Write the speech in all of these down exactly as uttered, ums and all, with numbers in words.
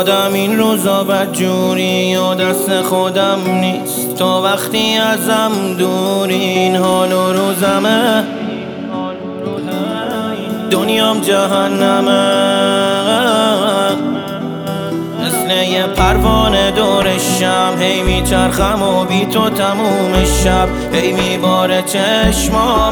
یادم این روزا بدجوری و دست خودم نیست، تو وقتی ازم دوری این حال و روزمه، دنیام جهنمه، مثل یه پروانه دور شم هی میچرخم و بی تو تموم شب هی میباره چشمام،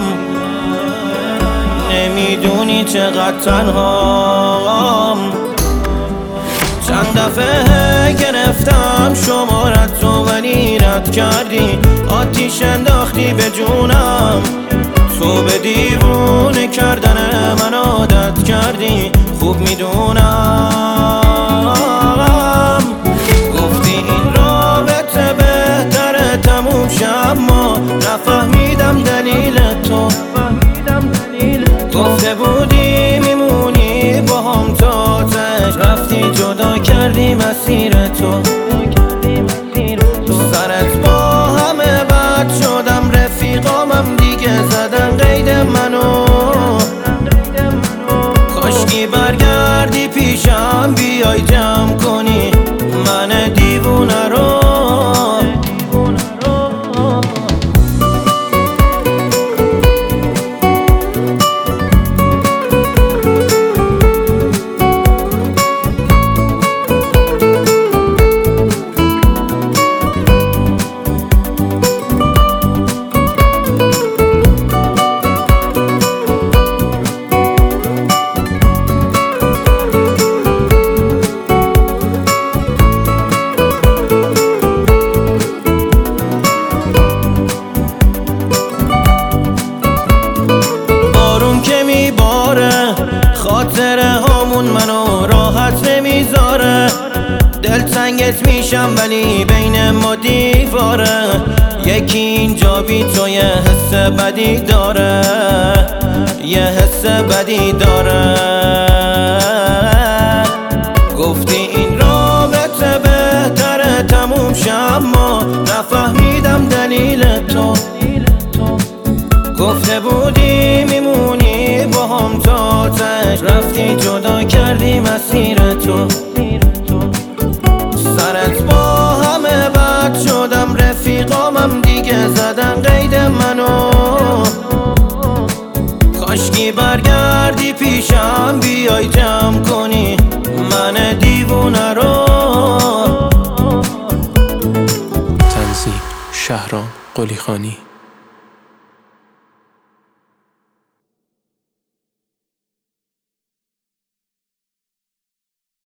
نمیدونی چقدر تنهام. چند دفعه گرفتم شمارت تو ولی رد کردی، آتیش انداختی به جونم، تو به دیوونه کردن من عادت کردی، خوب میدونم. گفتی این رابطه بهتره تموم شه اما نفهمیدم دلیل تو، گفته بودی میمونی با هم تا تش، رفتی جدا کردی مسیر تو، سرت با همه بد شدم، رفیقامم دیگه زدن قید منو، کاشکی برگردی پیشم بیای جمع کنی من دیوونه رو. خاطره هامون منو راحت نمیذاره، دلتنگت میشم ولی بین ما دیواره، یکی اینجا بی تو یه حس بدی داره، یه حس بدی داره. گفتی این رابطه بهتره تموم شه اما نفهمیدم دلیل تو، گفته بودی میمونی با هم تا تش، رفتی جدا کردی مسیر تو، سرت با همه بد شدم، رفیقامم دیگه زدن قید منو، کاشکی برگردی پیشم بیای جمع کنی من دیوونه رو. تنظیم شهرام قلیخانی.